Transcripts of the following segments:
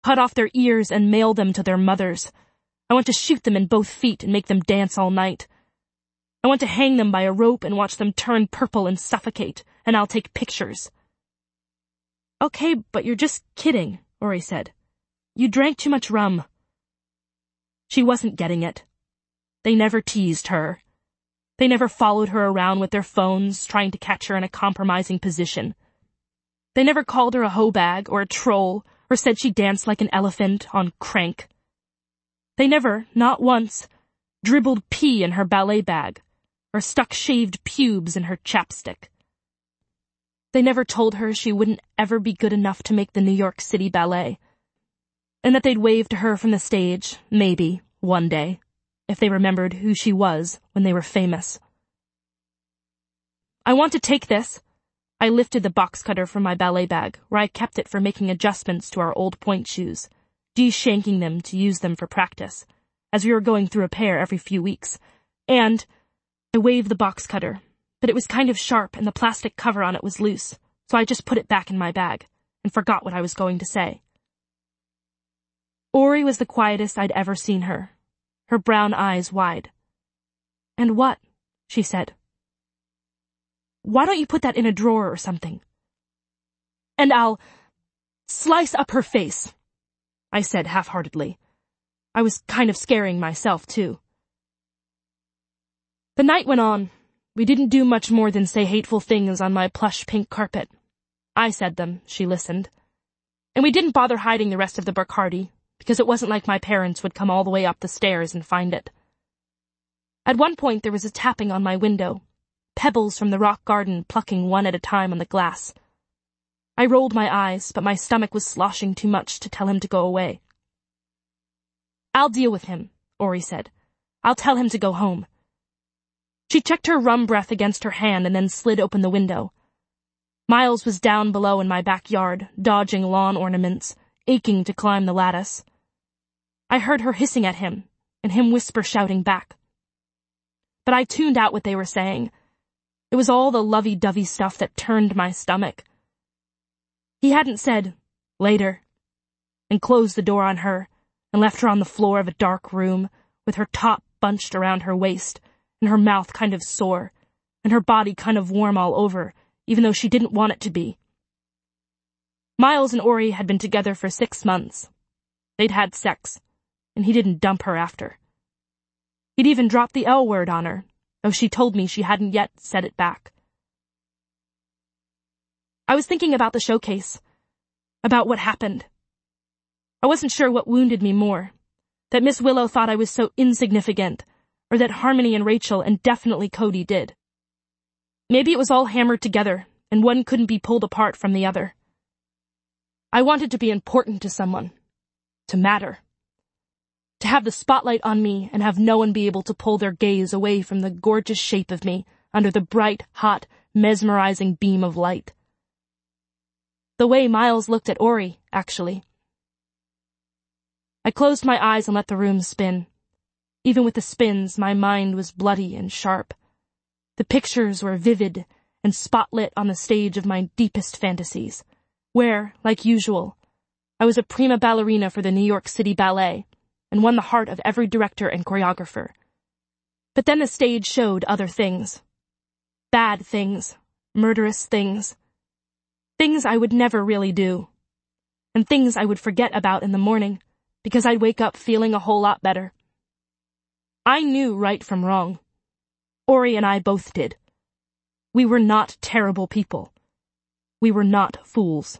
cut off their ears and mail them to their mothers. I want to shoot them in both feet and make them dance all night. I want to hang them by a rope and watch them turn purple and suffocate, and I'll take pictures." "Okay, but you're just kidding," Ori said. "You drank too much rum." She wasn't getting it. They never teased her. They never followed her around with their phones, trying to catch her in a compromising position. They never called her a hoe bag or a troll, or said she danced like an elephant on crank. They never, not once, dribbled pee in her ballet bag, or stuck shaved pubes in her chapstick. They never told her she wouldn't ever be good enough to make the New York City Ballet, and that they'd wave to her from the stage, maybe, one day, if they remembered who she was when they were famous. "I want to take this." I lifted the box cutter from my ballet bag, where I kept it for making adjustments to our old point shoes, de-shanking them to use them for practice, as we were going through a pair every few weeks. And I waved the box cutter, but it was kind of sharp and the plastic cover on it was loose, so I just put it back in my bag and forgot what I was going to say. Ori was the quietest I'd ever seen her, her brown eyes wide. "And what?" she said. "Why don't you put that in a drawer or something?" "And I'll slice up her face," I said half-heartedly. I was kind of scaring myself, too. The night went on. We didn't do much more than say hateful things on my plush pink carpet. I said them, she listened. And we didn't bother hiding the rest of the Bacardi, because it wasn't like my parents would come all the way up the stairs and find it. At one point there was a tapping on my window, pebbles from the rock garden plucking one at a time on the glass. I rolled my eyes, but my stomach was sloshing too much to tell him to go away. "I'll deal with him," Ori said. "I'll tell him to go home." She checked her rum breath against her hand and then slid open the window. Miles was down below in my backyard, dodging lawn ornaments, aching to climb the lattice. I heard her hissing at him, and him whisper shouting back. But I tuned out what they were saying. It was all the lovey-dovey stuff that turned my stomach. He hadn't said, "Later," and closed the door on her, and left her on the floor of a dark room, with her top bunched around her waist, and her mouth kind of sore, and her body kind of warm all over, even though she didn't want it to be. Miles and Ori had been together for 6 months. They'd had sex, and he didn't dump her after. He'd even dropped the L word on her, though she told me she hadn't yet said it back. I was thinking about the showcase, about what happened. I wasn't sure what wounded me more, that Miss Willow thought I was so insignificant, or that Harmony and Rachel and definitely Cody did. Maybe it was all hammered together, and one couldn't be pulled apart from the other. I wanted to be important to someone, to matter, to have the spotlight on me and have no one be able to pull their gaze away from the gorgeous shape of me under the bright, hot, mesmerizing beam of light. The way Miles looked at Ori, actually. I closed my eyes and let the room spin. Even with the spins, my mind was bloody and sharp. The pictures were vivid and spotlit on the stage of my deepest fantasies, where, like usual, I was a prima ballerina for the New York City Ballet and won the heart of every director and choreographer. But then the stage showed other things. Bad things, murderous things. Things I would never really do. And things I would forget about in the morning, because I'd wake up feeling a whole lot better. I knew right from wrong. Ori and I both did. We were not terrible people. We were not fools.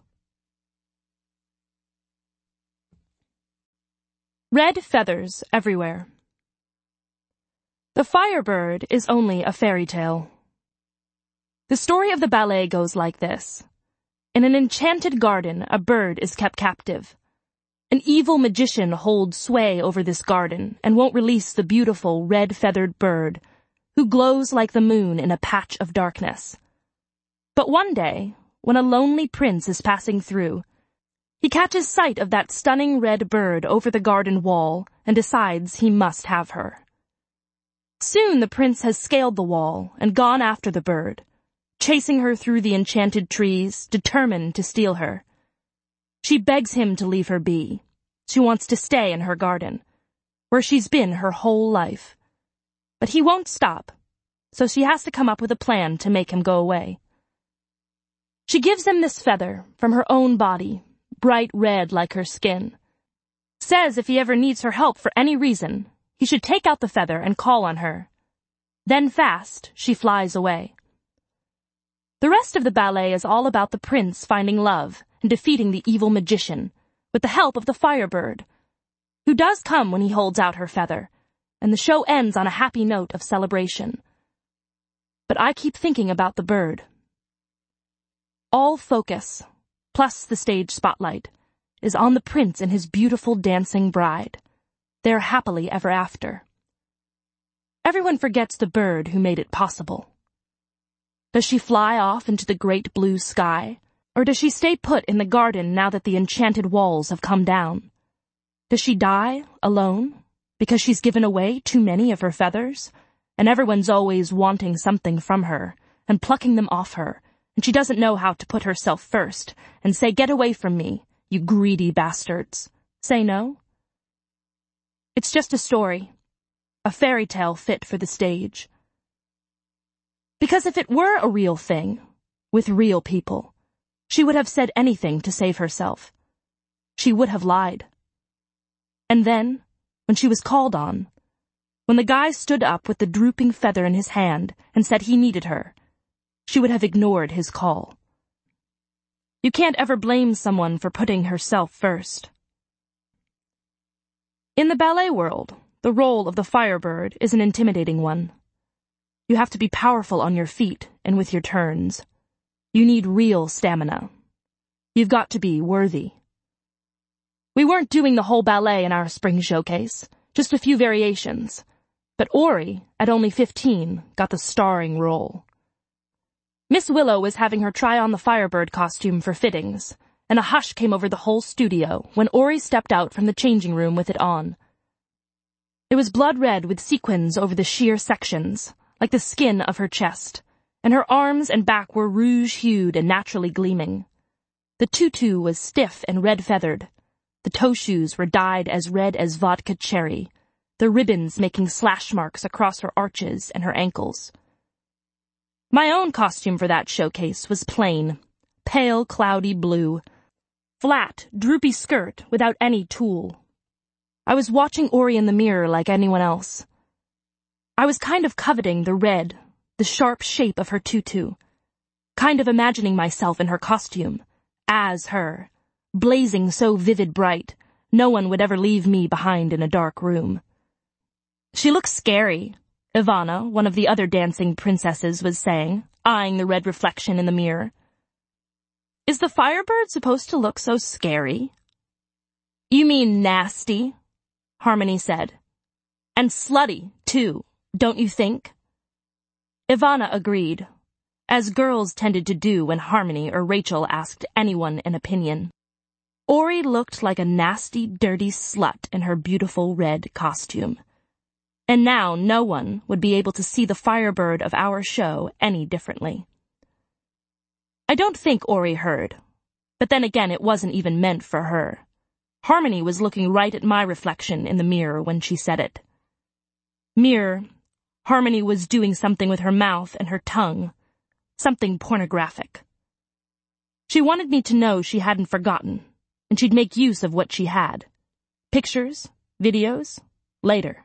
Red feathers everywhere. The Firebird is only a fairy tale. The story of the ballet goes like this. In an enchanted garden, a bird is kept captive. An evil magician holds sway over this garden and won't release the beautiful red-feathered bird, who glows like the moon in a patch of darkness. But one day, when a lonely prince is passing through, he catches sight of that stunning red bird over the garden wall and decides he must have her. Soon the prince has scaled the wall and gone after the bird, chasing her through the enchanted trees, determined to steal her. She begs him to leave her be, She wants to stay in her garden, where she's been her whole life. But he won't stop, so she has to come up with a plan to make him go away. She gives him this feather from her own body, bright red like her skin. Says if he ever needs her help for any reason, he should take out the feather and call on her. Then fast, she flies away. The rest of the ballet is all about the prince finding love and defeating the evil magician, with the help of the Firebird, who does come when he holds out her feather, and the show ends on a happy note of celebration. But I keep thinking about the bird. All focus, plus the stage spotlight, is on the prince and his beautiful dancing bride. They're happily ever after. Everyone forgets the bird who made it possible. Does she fly off into the great blue sky, or does she stay put in the garden now that the enchanted walls have come down? Does she die alone because she's given away too many of her feathers, and everyone's always wanting something from her and plucking them off her, and she doesn't know how to put herself first and say, "Get away from me, you greedy bastards"? Say no? It's just a story, a fairy tale fit for the stage. Because if it were a real thing, with real people, she would have said anything to save herself. She would have lied. And then, when she was called on, when the guy stood up with the drooping feather in his hand and said he needed her, she would have ignored his call. You can't ever blame someone for putting herself first. In the ballet world, the role of the Firebird is an intimidating one. You have to be powerful on your feet and with your turns. You need real stamina. You've got to be worthy. We weren't doing the whole ballet in our spring showcase, just a few variations. But Ori, at only 15, got the starring role. Miss Willow was having her try on the Firebird costume for fittings, and a hush came over the whole studio when Ori stepped out from the changing room with it on. It was blood red with sequins over the sheer sections, like the skin of her chest, and her arms and back were rouge-hued and naturally gleaming. The tutu was stiff and red-feathered. The toe shoes were dyed as red as vodka cherry, the ribbons making slash marks across her arches and her ankles. My own costume for that showcase was plain, pale, cloudy blue, flat, droopy skirt without any tulle. I was watching Ori in the mirror like anyone else. I was kind of coveting the red, the sharp shape of her tutu, kind of imagining myself in her costume, as her, blazing so vivid bright, no one would ever leave me behind in a dark room. She looks scary, Ivana, one of the other dancing princesses, was saying, eyeing the red reflection in the mirror. Is the Firebird supposed to look so scary? You mean nasty, Harmony said. And slutty, too, don't you think? Ivana agreed, as girls tended to do when Harmony or Rachel asked anyone an opinion. Ori looked like a nasty, dirty slut in her beautiful red costume. And now no one would be able to see the Firebird of our show any differently. I don't think Ori heard, but then again it wasn't even meant for her. Harmony was looking right at my reflection in the mirror when she said it. Mirror, Harmony was doing something with her mouth and her tongue, something pornographic. She wanted me to know she hadn't forgotten, and she'd make use of what she had. Pictures, videos, later.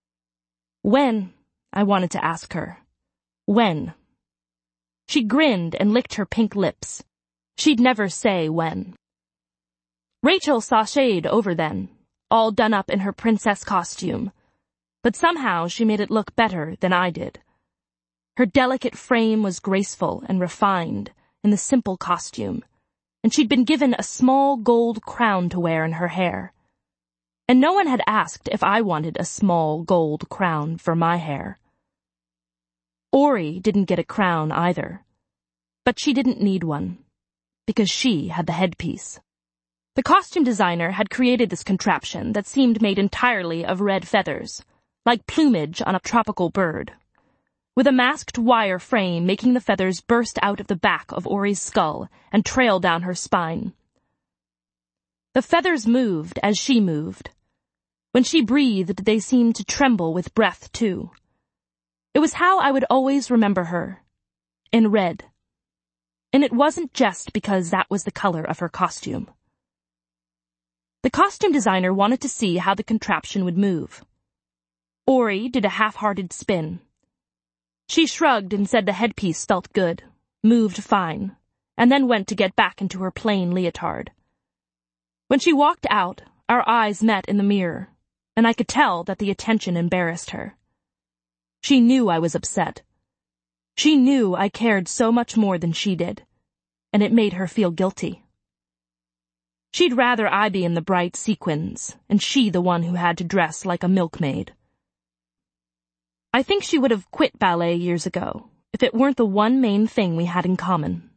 When? I wanted to ask her. When? She grinned and licked her pink lips. She'd never say when. Rachel sashayed over then, all done up in her princess costume, but somehow she made it look better than I did. Her delicate frame was graceful and refined in the simple costume, and she'd been given a small gold crown to wear in her hair. And no one had asked if I wanted a small gold crown for my hair. Ori didn't get a crown either, but she didn't need one, because she had the headpiece. The costume designer had created this contraption that seemed made entirely of red feathers, like plumage on a tropical bird, with a masked wire frame making the feathers burst out of the back of Ori's skull and trail down her spine. The feathers moved as she moved. When she breathed, they seemed to tremble with breath, too. It was how I would always remember her. In red. And it wasn't just because that was the color of her costume. The costume designer wanted to see how the contraption would move. Ori did a half-hearted spin. She shrugged and said the headpiece felt good, moved fine, and then went to get back into her plain leotard. When she walked out, our eyes met in the mirror, and I could tell that the attention embarrassed her. She knew I was upset. She knew I cared so much more than she did, and it made her feel guilty. She'd rather I be in the bright sequins, and she the one who had to dress like a milkmaid. I think she would have quit ballet years ago, if it weren't the one main thing we had in common.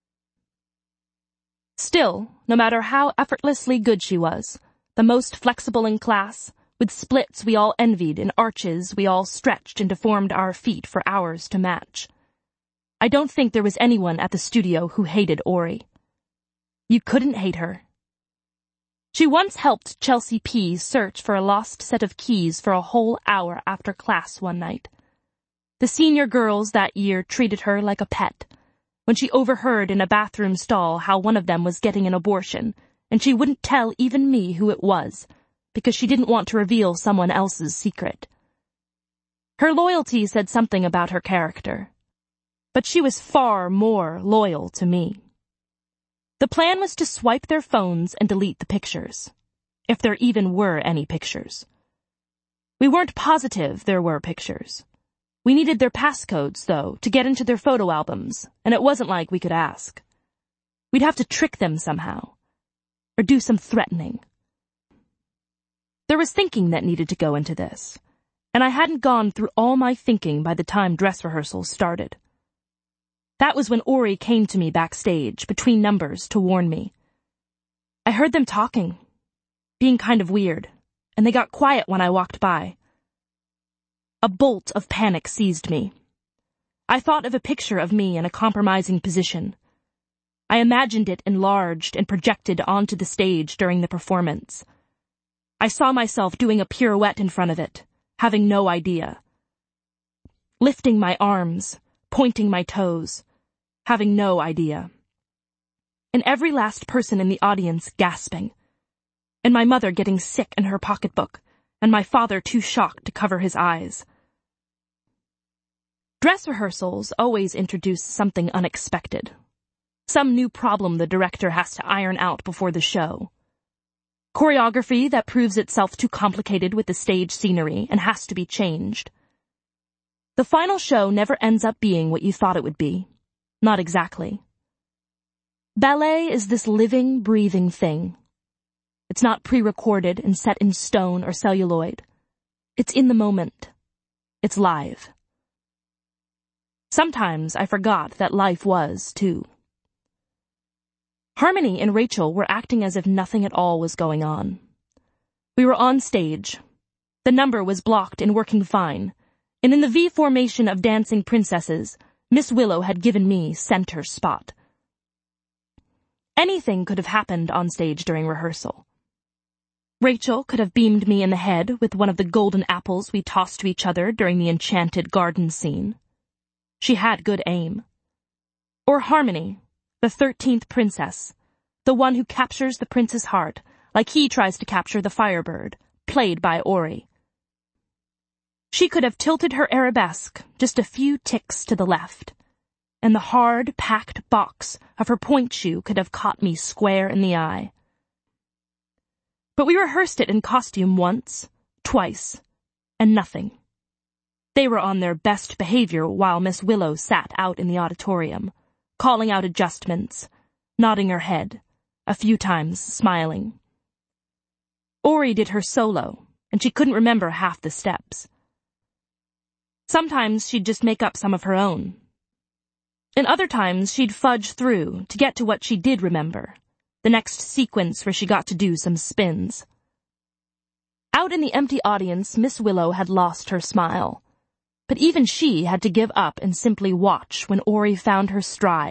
Still, no matter how effortlessly good she was, the most flexible in class, with splits we all envied and arches we all stretched and deformed our feet for hours to match, I don't think there was anyone at the studio who hated Ori. You couldn't hate her. She once helped Chelsea P. search for a lost set of keys for a whole hour after class one night. The senior girls that year treated her like a pet. When she overheard in a bathroom stall how one of them was getting an abortion, and she wouldn't tell even me who it was, because she didn't want to reveal someone else's secret. Her loyalty said something about her character. But she was far more loyal to me. The plan was to swipe their phones and delete the pictures, if there even were any pictures. We weren't positive there were pictures. We needed their passcodes, though, to get into their photo albums, and it wasn't like we could ask. We'd have to trick them somehow, or do some threatening. There was thinking that needed to go into this, and I hadn't gone through all my thinking by the time dress rehearsals started. That was when Ori came to me backstage, between numbers, to warn me. I heard them talking, being kind of weird, and they got quiet when I walked by. A bolt of panic seized me. I thought of a picture of me in a compromising position. I imagined it enlarged and projected onto the stage during the performance. I saw myself doing a pirouette in front of it, having no idea. Lifting my arms, pointing my toes, having no idea. And every last person in the audience gasping. And my mother getting sick in her pocketbook, and my father too shocked to cover his eyes. Dress rehearsals always introduce something unexpected. Some new problem the director has to iron out before the show. Choreography that proves itself too complicated with the stage scenery and has to be changed. The final show never ends up being what you thought it would be. Not exactly. Ballet is this living, breathing thing. It's not pre-recorded and set in stone or celluloid. It's in the moment. It's live. Sometimes I forgot that life was, too. Harmony and Rachel were acting as if nothing at all was going on. We were on stage. The number was blocked and working fine, and in the V formation of dancing princesses, Miss Willow had given me center spot. Anything could have happened on stage during rehearsal. Rachel could have beamed me in the head with one of the golden apples we tossed to each other during the enchanted garden scene. She had good aim. Or Harmony, the 13th princess, the one who captures the prince's heart like he tries to capture the firebird, played by Ori. She could have tilted her arabesque just a few ticks to the left, and the hard, packed box of her point shoe could have caught me square in the eye. But we rehearsed it in costume once, twice, and nothing. They were on their best behavior while Miss Willow sat out in the auditorium, calling out adjustments, nodding her head, a few times smiling. Ori did her solo, and she couldn't remember half the steps. Sometimes she'd just make up some of her own. And other times she'd fudge through to get to what she did remember, the next sequence where she got to do some spins. Out in the empty audience, Miss Willow had lost her smile. But even she had to give up and simply watch when Ori found her stride,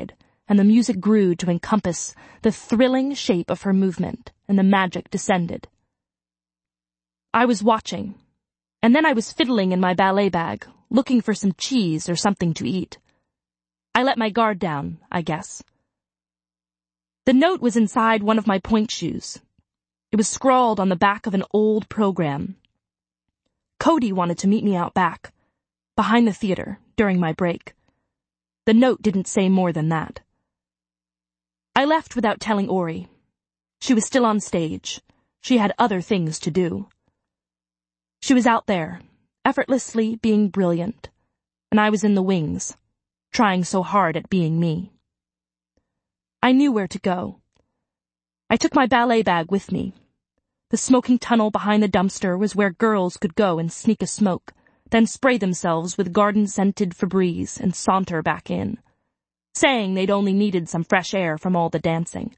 and the music grew to encompass the thrilling shape of her movement, and the magic descended. I was watching, and then I was fiddling in my ballet bag, looking for some cheese or something to eat. I let my guard down, I guess. The note was inside one of my point shoes. It was scrawled on the back of an old program. Cody wanted to meet me out back, behind the theater, during my break. The note didn't say more than that. I left without telling Ori. She was still on stage. She had other things to do. She was out there, effortlessly being brilliant, and I was in the wings, trying so hard at being me. I knew where to go. I took my ballet bag with me. The smoking tunnel behind the dumpster was where girls could go and sneak a smoke, then spray themselves with garden-scented Febreze and saunter back in, saying they'd only needed some fresh air from all the dancing.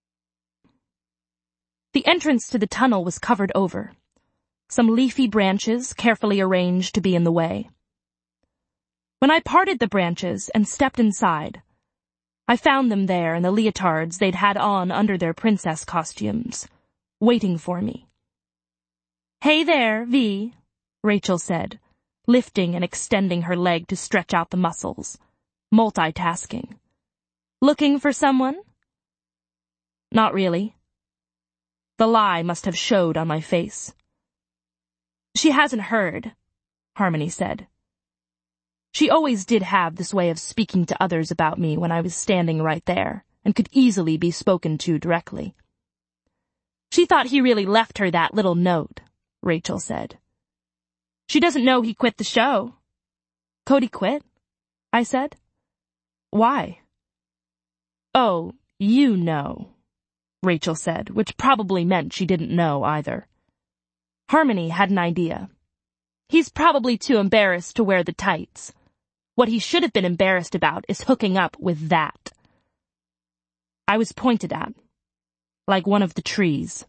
The entrance to the tunnel was covered over, some leafy branches carefully arranged to be in the way. When I parted the branches and stepped inside, I found them there in the leotards they'd had on under their princess costumes, waiting for me. "Hey there, V," Rachel said, lifting and extending her leg to stretch out the muscles, multitasking. "Looking for someone?" "Not really." The lie must have showed on my face. "She hasn't heard," Harmony said. She always did have this way of speaking to others about me when I was standing right there, and could easily be spoken to directly. "She thought he really left her that little note," Rachel said. "She doesn't know he quit the show." "Cody quit?" I said. "Why?" "Oh, you know," Rachel said, which probably meant she didn't know either. Harmony had an idea. "He's probably too embarrassed to wear the tights. What he should have been embarrassed about is hooking up with that." I was pointed at, like one of the trees.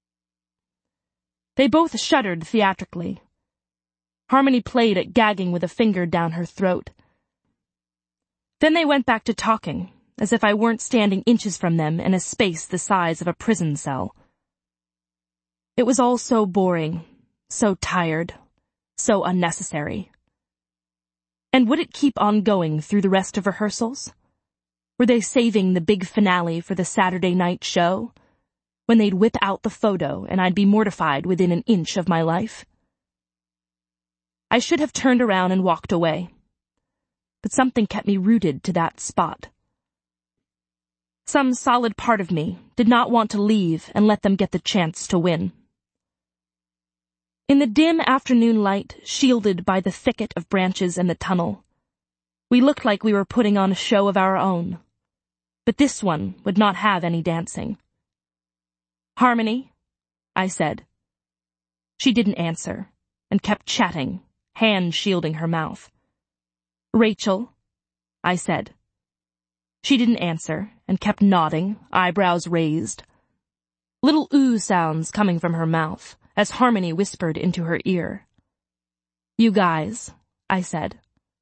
They both shuddered theatrically. Harmony played at gagging with a finger down her throat. Then they went back to talking, as if I weren't standing inches from them in a space the size of a prison cell. It was all so boring, so tired, so unnecessary. And would it keep on going through the rest of rehearsals? Were they saving the big finale for the Saturday night show, when they'd whip out the photo and I'd be mortified within an inch of my life? I should have turned around and walked away, but something kept me rooted to that spot. Some solid part of me did not want to leave and let them get the chance to win. In the dim afternoon light, shielded by the thicket of branches and the tunnel, we looked like we were putting on a show of our own. But this one would not have any dancing. "Harmony," I said. She didn't answer, and kept chatting, hand shielding her mouth. "Rachel," I said. She didn't answer, and kept nodding, eyebrows raised. Little ooh sounds coming from her mouth, as Harmony whispered into her ear. "You guys," I said.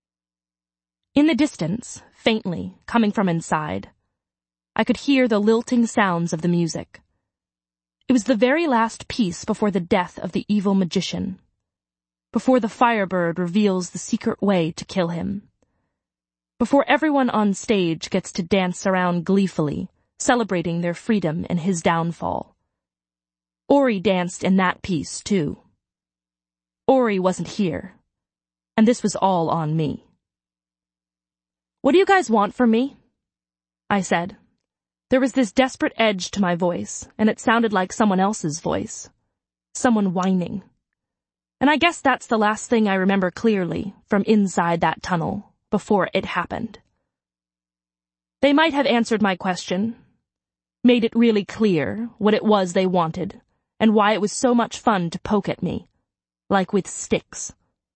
In the distance, faintly, coming from inside, I could hear the lilting sounds of the music. It was the very last piece before the death of the evil magician, before the firebird reveals the secret way to kill him, before everyone on stage gets to dance around gleefully, celebrating their freedom and his downfall. Ori danced in that piece, too. Ori wasn't here, and this was all on me. "What do you guys want from me?" I said. There was this desperate edge to my voice, and it sounded like someone else's voice. Someone whining. And I guess that's the last thing I remember clearly from inside that tunnel, before it happened. They might have answered my question, made it really clear what it was they wanted, and why it was so much fun to poke at me, like with sticks.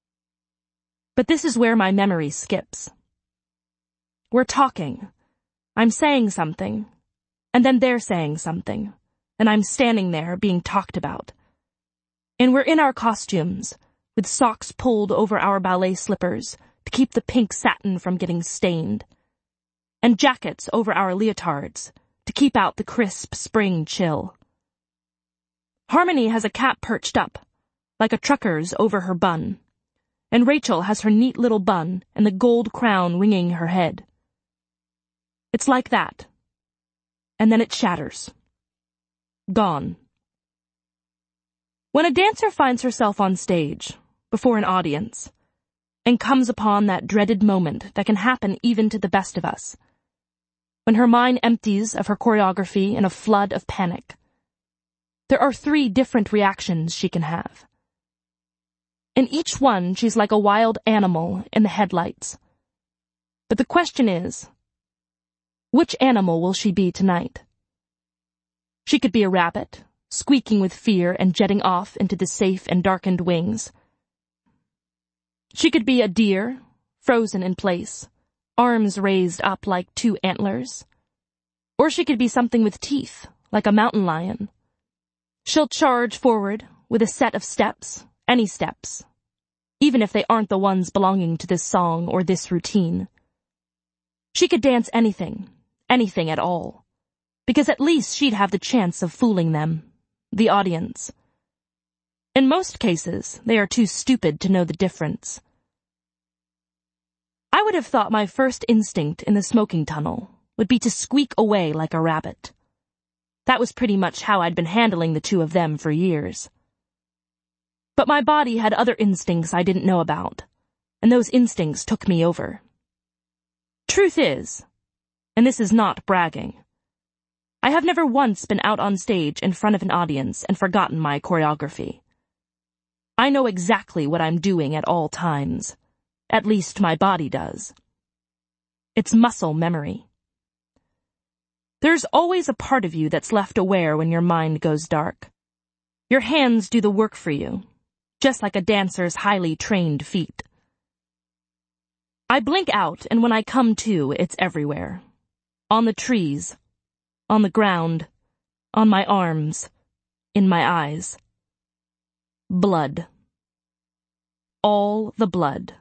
But this is where my memory skips. We're talking. I'm saying something, and then they're saying something, and I'm standing there being talked about. And we're in our costumes, with socks pulled over our ballet slippers to keep the pink satin from getting stained. and jackets over our leotards to keep out the crisp spring chill. Harmony has a cap perched up, like a trucker's over her bun, and Rachel has her neat little bun and the gold crown ringing her head. It's like that. And then it shatters. Gone. When a dancer finds herself on stage, before an audience, and comes upon that dreaded moment that can happen even to the best of us, when her mind empties of her choreography in a flood of panic, there are 3 different reactions she can have. In each one, she's like a wild animal in the headlights. But the question is, which animal will she be tonight? She could be a rabbit, squeaking with fear and jetting off into the safe and darkened wings. She could be a deer, frozen in place, arms raised up like 2 antlers. Or she could be something with teeth, like a mountain lion. She'll charge forward with a set of steps, any steps, even if they aren't the ones belonging to this song or this routine. She could dance anything at all, because at least she'd have the chance of fooling them, the audience. In most cases, they are too stupid to know the difference. I would have thought my first instinct in the smoking tunnel would be to squeak away like a rabbit. That was pretty much how I'd been handling the 2 of them for years. But my body had other instincts I didn't know about, and those instincts took me over. Truth is, and this is not bragging, I have never once been out on stage in front of an audience and forgotten my choreography. I know exactly what I'm doing at all times. At least my body does. It's muscle memory. There's always a part of you that's left aware when your mind goes dark. Your hands do the work for you, just like a dancer's highly trained feet. I blink out, and when I come to, it's everywhere. On the trees, on the ground, on my arms, in my eyes. Blood. All the blood.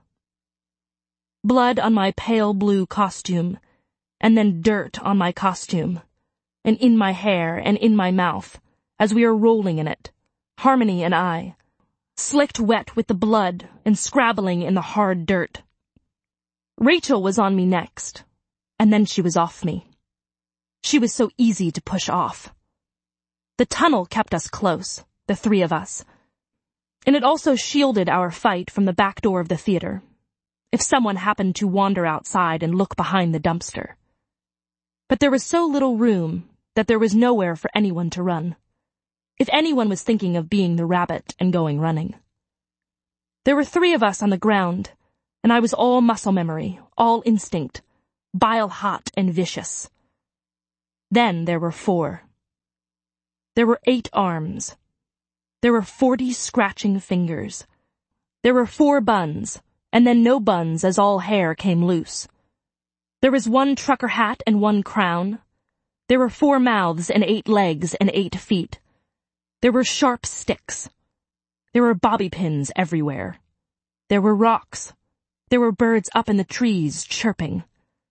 Blood on my pale blue costume, and then dirt on my costume, and in my hair and in my mouth, as we are rolling in it, Harmony and I, slicked wet with the blood and scrabbling in the hard dirt. Rachel was on me next, and then she was off me. She was so easy to push off. The tunnel kept us close, the 3 of us, and it also shielded our fight from the back door of the theater, if someone happened to wander outside and look behind the dumpster. But there was so little room that there was nowhere for anyone to run, if anyone was thinking of being the rabbit and going running. There were 3 of us on the ground, and I was all muscle memory, all instinct, bile hot and vicious. Then there were 4. There were 8 arms. There were 40 scratching fingers. There were 4 buns, and then no buns as all hair came loose. There was 1 trucker hat and 1 crown. There were 4 mouths and 8 legs and 8 feet. There were sharp sticks. There were bobby pins everywhere. There were rocks. There were birds up in the trees chirping.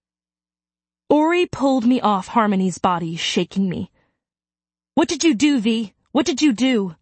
Ori pulled me off Harmony's body, shaking me. "What did you do, V? What did you do?"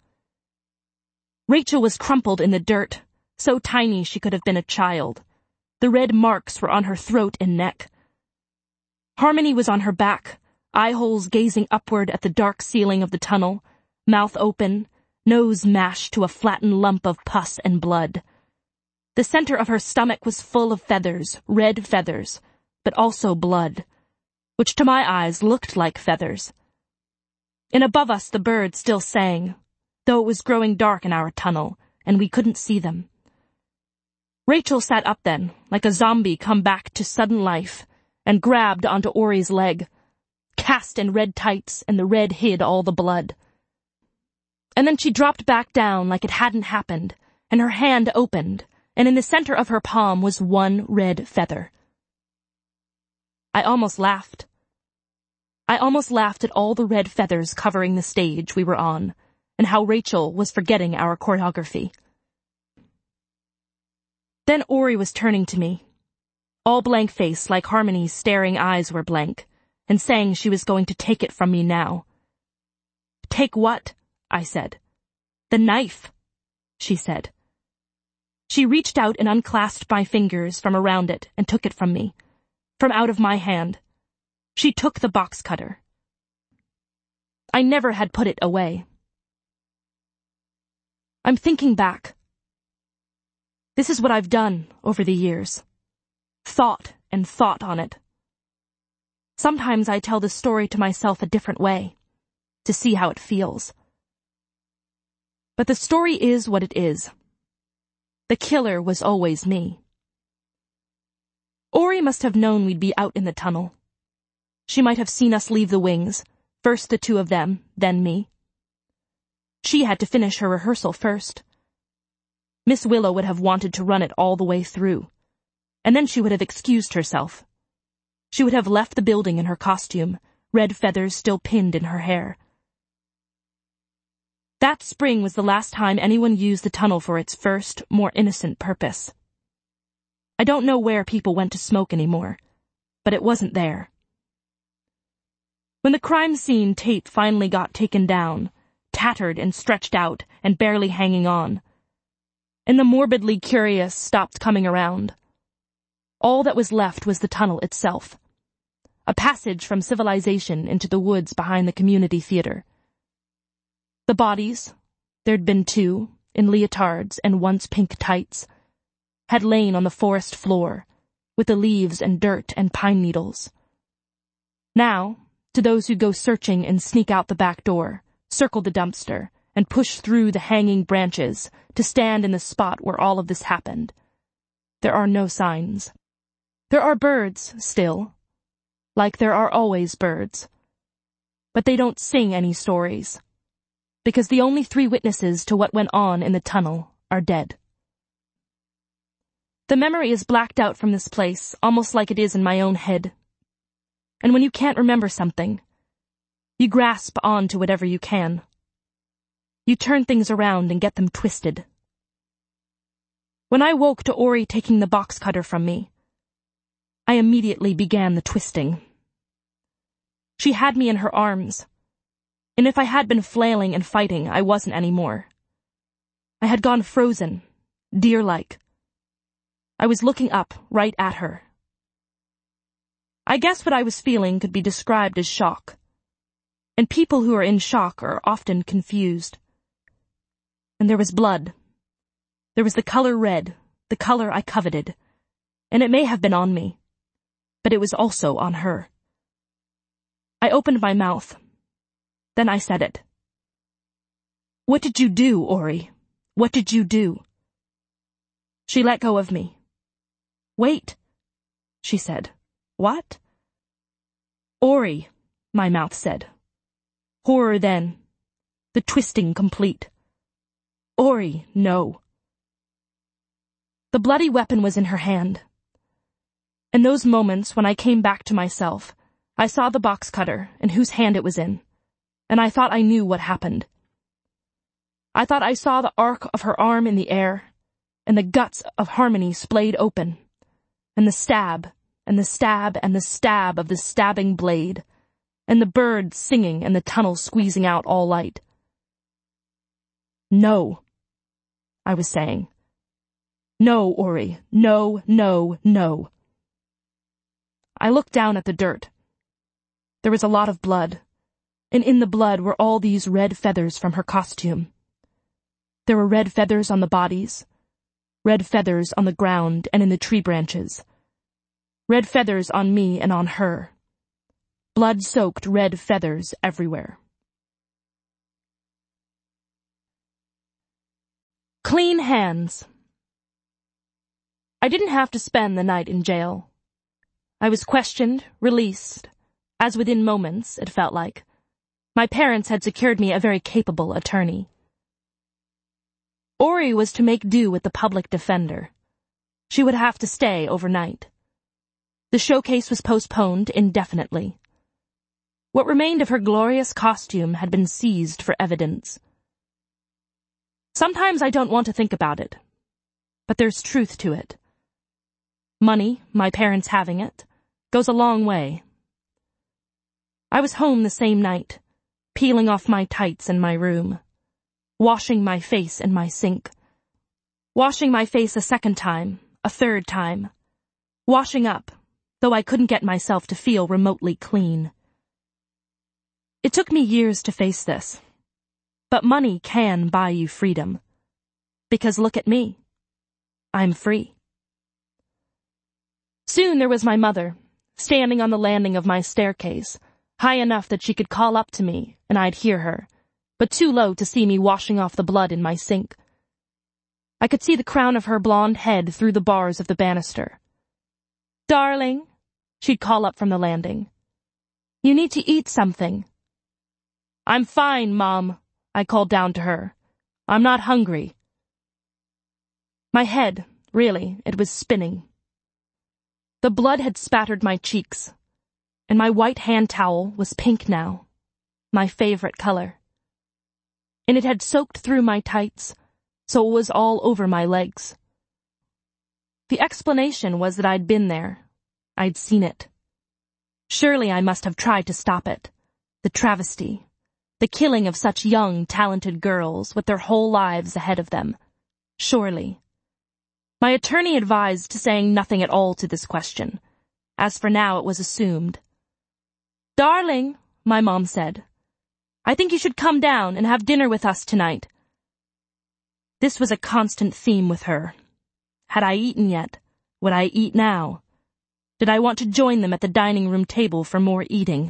Rachel was crumpled in the dirt, so tiny she could have been a child. The red marks were on her throat and neck. Harmony was on her back, eye holes gazing upward at the dark ceiling of the tunnel, mouth open, nose mashed to a flattened lump of pus and blood. The center of her stomach was full of feathers, red feathers, but also blood, which to my eyes looked like feathers. And above us the birds still sang, though it was growing dark in our tunnel, and we couldn't see them. Rachel sat up then, like a zombie come back to sudden life, and grabbed onto Ori's leg, cast in red tights, and the red hid all the blood. And then she dropped back down like it hadn't happened, and her hand opened, and in the center of her palm was 1 red feather. I almost laughed. I almost laughed at all the red feathers covering the stage we were on, and how Rachel was forgetting our choreography. Then Ori was turning to me. all blank face like Harmony's staring eyes were blank, and saying she was going to take it from me now. "Take what?" I said. "The knife," she said. She reached out and unclasped my fingers from around it and took it from me, from out of my hand. She took the box cutter. I never had put it away. I'm thinking back. This is what I've done over the years. Thought and thought on it. Sometimes I tell the story to myself a different way, to see how it feels. But the story is what it is. The killer was always me. Ori must have known we'd be out in the tunnel. She might have seen us leave the wings, first the two of them, then me. She had to finish her rehearsal first. Miss Willow would have wanted to run it all the way through, and then she would have excused herself. She would have left the building in her costume, red feathers still pinned in her hair. That spring was the last time anyone used the tunnel for its first, more innocent purpose. I don't know where people went to smoke anymore, but it wasn't there. When the crime scene tape finally got taken down, tattered and stretched out and barely hanging on, and the morbidly curious stopped coming around, all that was left was the tunnel itself, a passage from civilization into the woods behind the community theater. The bodies, there'd been two, in leotards and once pink tights, had lain on the forest floor, with the leaves and dirt and pine needles. Now, to those who go searching and sneak out the back door, circle the dumpster, and push through the hanging branches to stand in the spot where all of this happened, there are no signs. There are birds, still, like there are always birds. But they don't sing any stories, because the only 3 witnesses to what went on in the tunnel are dead. The memory is blacked out from this place, almost like it is in my own head. And when you can't remember something, you grasp on to whatever you can. You turn things around and get them twisted. When I woke to Ori taking the box cutter from me, I immediately began the twisting. She had me in her arms, and if I had been flailing and fighting, I wasn't anymore. I had gone frozen, deer-like. I was looking up, right at her. I guess what I was feeling could be described as shock, and people who are in shock are often confused. And there was blood. There was the color red, the color I coveted, and it may have been on me, but it was also on her. I opened my mouth. Then I said it. "What did you do, Ori? What did you do?" She let go of me. "Wait," she said. "What?" "Ori," my mouth said. Horror then. The twisting complete. "Ori, no." The bloody weapon was in her hand. In those moments when I came back to myself, I saw the box cutter and whose hand it was in, and I thought I knew what happened. I thought I saw the arc of her arm in the air, and the guts of Harmony splayed open, and the stab, and the stab, and the stab of the stabbing blade, and the bird singing and the tunnel squeezing out all light. "No," I was saying. "No, Ori. No, no, no." I looked down at the dirt. There was a lot of blood, and in the blood were all these red feathers from her costume. There were red feathers on the bodies, red feathers on the ground and in the tree branches, red feathers on me and on her, blood-soaked red feathers everywhere. Clean hands. I didn't have to spend the night in jail. I was questioned, released, as within moments, it felt like. My parents had secured me a very capable attorney. Ori was to make do with the public defender. She would have to stay overnight. The showcase was postponed indefinitely. What remained of her glorious costume had been seized for evidence. Sometimes I don't want to think about it, but there's truth to it. Money, my parents having it, goes a long way. I was home the same night, peeling off my tights in my room, washing my face in my sink, washing my face a second time, a third time, washing up, though I couldn't get myself to feel remotely clean. It took me years to face this, but money can buy you freedom. Because look at me. I'm free. Soon there was my mother, standing on the landing of my staircase, high enough that she could call up to me and I'd hear her, but too low to see me washing off the blood in my sink. I could see the crown of her blonde head through the bars of the banister. "Darling," she'd call up from the landing. "You need to eat something." "I'm fine, Mom," I called down to her. "I'm not hungry." My head, really, it was spinning. The blood had spattered my cheeks, and my white hand towel was pink now, my favorite color. And it had soaked through my tights, so it was all over my legs. The explanation was that I'd been there. I'd seen it. Surely I must have tried to stop it. The travesty. The killing of such young, talented girls with their whole lives ahead of them. Surely. My attorney advised saying nothing at all to this question. As for now, it was assumed. "Darling," my mom said, "I think you should come down and have dinner with us tonight." This was a constant theme with her. Had I eaten yet? Would I eat now? Did I want to join them at the dining room table for more eating?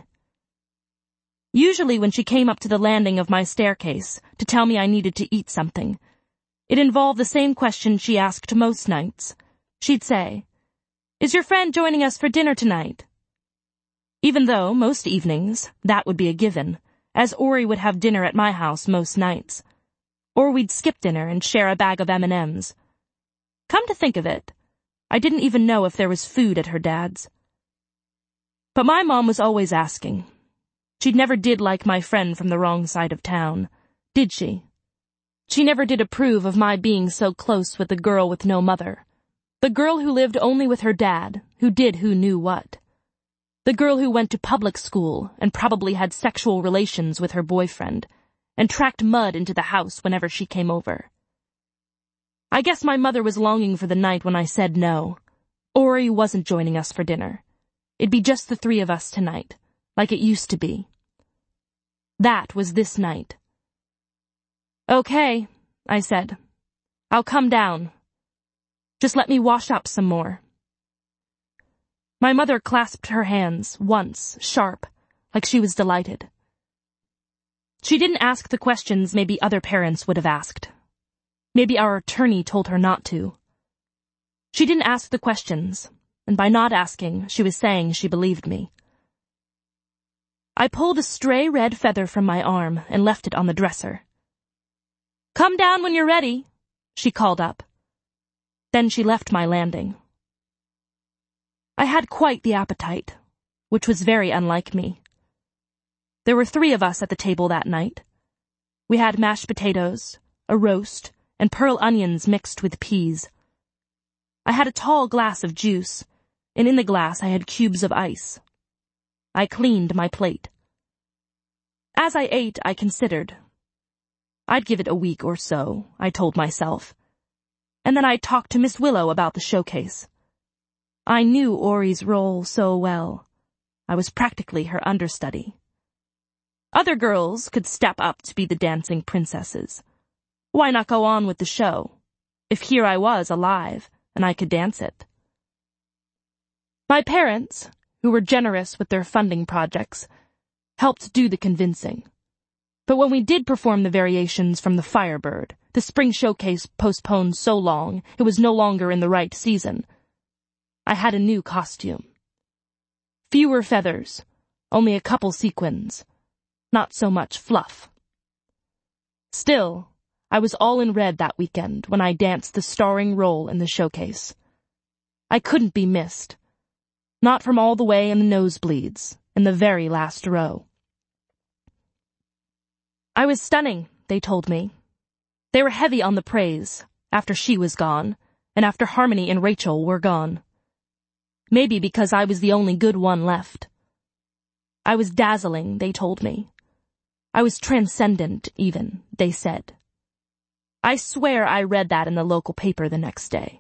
Usually when she came up to the landing of my staircase to tell me I needed to eat something, it involved the same question she asked most nights. She'd say, "Is your friend joining us for dinner tonight?" Even though, most evenings, that would be a given, as Ori would have dinner at my house most nights. Or we'd skip dinner and share a bag of M&Ms. Come to think of it, I didn't even know if there was food at her dad's. But my mom was always asking. She never did like my friend from the wrong side of town, did she? She never did approve of my being so close with the girl with no mother. The girl who lived only with her dad, who did who knew what. The girl who went to public school and probably had sexual relations with her boyfriend, and tracked mud into the house whenever she came over. I guess my mother was longing for the night when I said no. Ori wasn't joining us for dinner. It'd be just the three of us tonight, like it used to be. That was this night. "Okay," I said. "I'll come down. Just let me wash up some more." My mother clasped her hands, once, sharp, like she was delighted. She didn't ask the questions maybe other parents would have asked. Maybe our attorney told her not to. She didn't ask the questions, and by not asking, she was saying she believed me. I pulled a stray red feather from my arm and left it on the dresser. "Come down when you're ready," she called up. Then she left my landing. I had quite the appetite, which was very unlike me. There were 3 of us at the table that night. We had mashed potatoes, a roast, and pearl onions mixed with peas. I had a tall glass of juice, and in the glass I had cubes of ice. I cleaned my plate. As I ate, I considered. I'd give it a week or so, I told myself. And then I'd talk to Miss Willow about the showcase. I knew Ori's role so well. I was practically her understudy. Other girls could step up to be the dancing princesses. Why not go on with the show, if here I was alive, and I could dance it? My parents, who were generous with their funding projects, helped do the convincing. But when we did perform the variations from the Firebird, the spring showcase postponed so long it was no longer in the right season. I had a new costume. Fewer feathers, only a couple sequins, not so much fluff. Still, I was all in red that weekend when I danced the starring role in the showcase. I couldn't be missed. Not from all the way in the nosebleeds, in the very last row. I was stunning, they told me. They were heavy on the praise, after she was gone, and after Harmony and Rachel were gone. Maybe because I was the only good one left. I was dazzling, they told me. I was transcendent, even, they said. I swear I read that in the local paper the next day.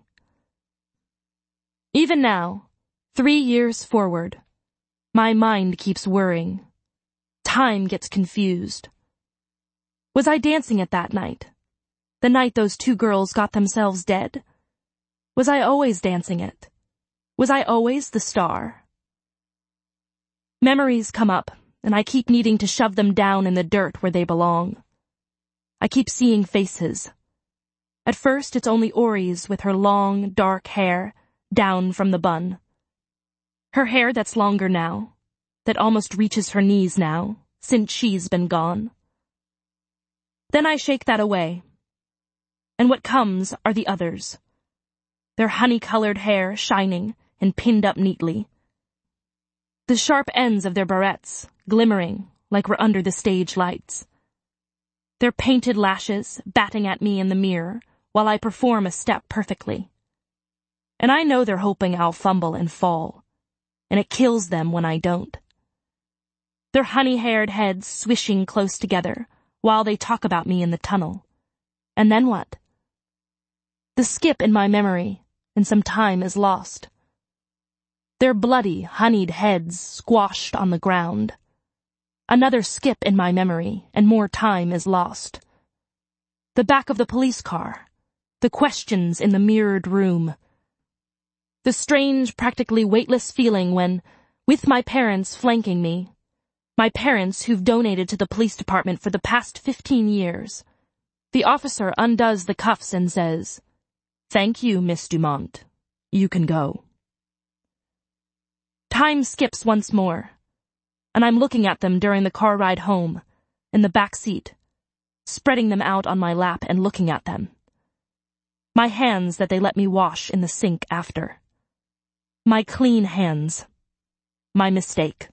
Even now, 3 years forward, my mind keeps whirring. Time gets confused. Was I dancing at that night? The night those 2 girls got themselves dead? Was I always dancing it? Was I always the star? Memories come up, and I keep needing to shove them down in the dirt where they belong. I keep seeing faces. At first it's only Ori's with her long, dark hair, down from the bun. Her hair that's longer now, that almost reaches her knees now, since she's been gone. Then I shake that away. And what comes are the others. Their honey-colored hair shining and pinned up neatly. The sharp ends of their barrettes glimmering like we're under the stage lights. Their painted lashes batting at me in the mirror while I perform a step perfectly. And I know they're hoping I'll fumble and fall, and it kills them when I don't. Their honey-haired heads swishing close together while they talk about me in the tunnel. And then what? The skip in my memory, and some time is lost. Their bloody, honeyed heads squashed on the ground. Another skip in my memory, and more time is lost. The back of the police car. The questions in the mirrored room. The strange, practically weightless feeling when, with my parents flanking me, my parents who've donated to the police department for the past 15 years, the officer undoes the cuffs and says, "Thank you, Miss Dumont. You can go." Time skips once more, and I'm looking at them during the car ride home, in the back seat, spreading them out on my lap and looking at them. My hands that they let me wash in the sink after. My clean hands. My mistake.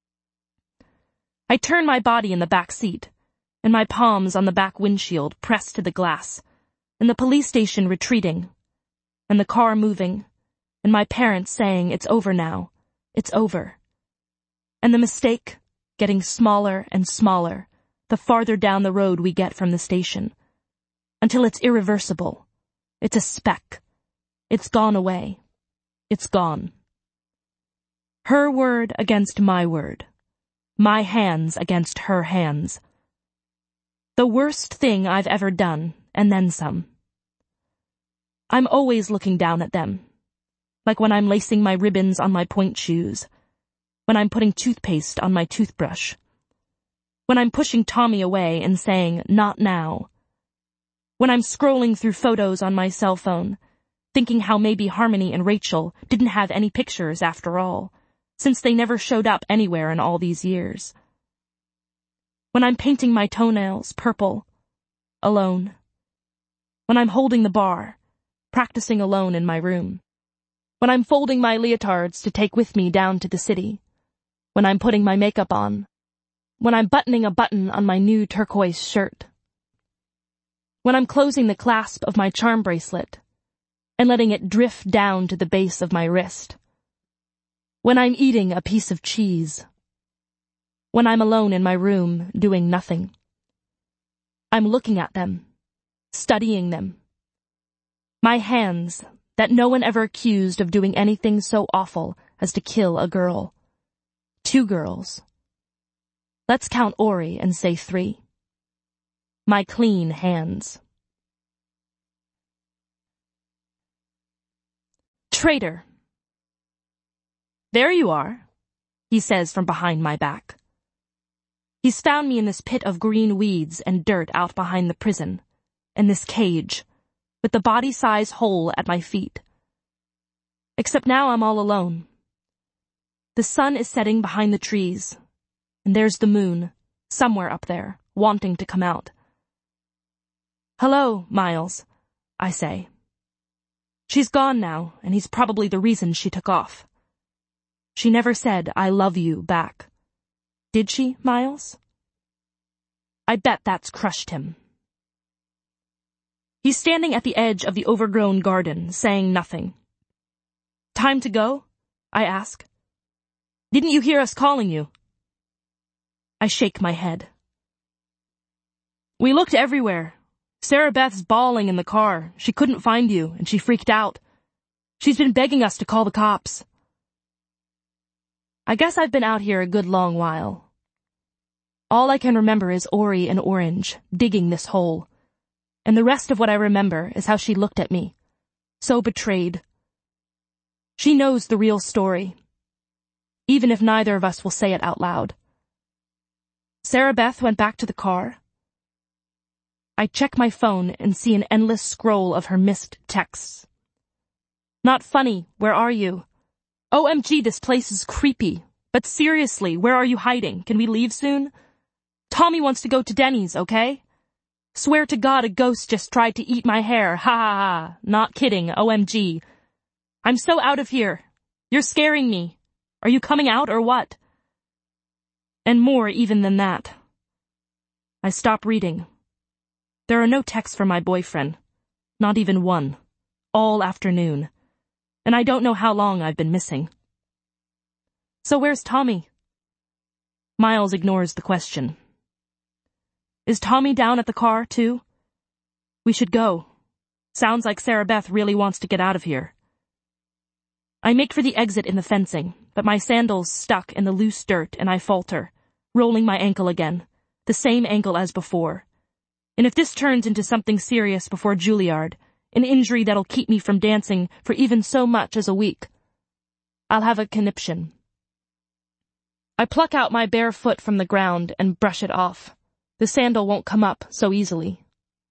I turn my body in the back seat, and my palms on the back windshield pressed to the glass, and the police station retreating, and the car moving, and my parents saying it's over now, it's over. And the mistake getting smaller and smaller the farther down the road we get from the station, until it's irreversible. It's a speck. It's gone away. It's gone. Her word against my word. My hands against her hands. The worst thing I've ever done, and then some. I'm always looking down at them, like when I'm lacing my ribbons on my point shoes, when I'm putting toothpaste on my toothbrush, when I'm pushing Tommy away and saying, "Not now," when I'm scrolling through photos on my cell phone, thinking how maybe Harmony and Rachel didn't have any pictures after all, since they never showed up anywhere in all these years. When I'm painting my toenails purple, alone. When I'm holding the bar, practicing alone in my room. When I'm folding my leotards to take with me down to the city. When I'm putting my makeup on. When I'm buttoning a button on my new turquoise shirt. When I'm closing the clasp of my charm bracelet and letting it drift down to the base of my wrist. When I'm eating a piece of cheese. When I'm alone in my room doing nothing. I'm looking at them, studying them. My hands, that no one ever accused of doing anything so awful as to kill a girl. 2 girls. Let's count Ori and say 3. My clean hands. Traitor. "There you are," he says from behind my back. He's found me in this pit of green weeds and dirt out behind the prison, in this cage, with the body-size hole at my feet. Except now I'm all alone. The sun is setting behind the trees, and there's the moon, somewhere up there, wanting to come out. "Hello, Miles," I say. She's gone now, and he's probably the reason she took off. She never said, "I love you," back. Did she, Miles? I bet that's crushed him. He's standing at the edge of the overgrown garden, saying nothing. "Time to go?" I ask. Didn't you hear us calling you? I shake my head. We looked everywhere. Sarah Beth's bawling in the car. She couldn't find you, and she freaked out. She's been begging us to call the cops. I guess I've been out here a good long while. All I can remember is Ori and Orange digging this hole. And the rest of what I remember is how she looked at me, so betrayed. She knows the real story, even if neither of us will say it out loud. Sarah Beth went back to the car. I check my phone and see an endless scroll of her missed texts. Not funny, where are you? OMG, this place is creepy. But seriously, where are you hiding? Can we leave soon? Tommy wants to go to Denny's, okay? Swear to God a ghost just tried to eat my hair. Ha ha ha. Not kidding, OMG. I'm so out of here. You're scaring me. Are you coming out or what? And more even than that. I stop reading. There are no texts from my boyfriend. Not even one. All afternoon. And I don't know how long I've been missing. So where's Tommy? Miles ignores the question. Is Tommy down at the car, too? We should go. Sounds like Sarah Beth really wants to get out of here. I make for the exit in the fencing, but my sandals stuck in the loose dirt and I falter, rolling my ankle again, the same ankle as before. And if this turns into something serious before Juilliard, an injury that'll keep me from dancing for even so much as a week, I'll have a conniption. I pluck out my bare foot from the ground and brush it off. The sandal won't come up so easily.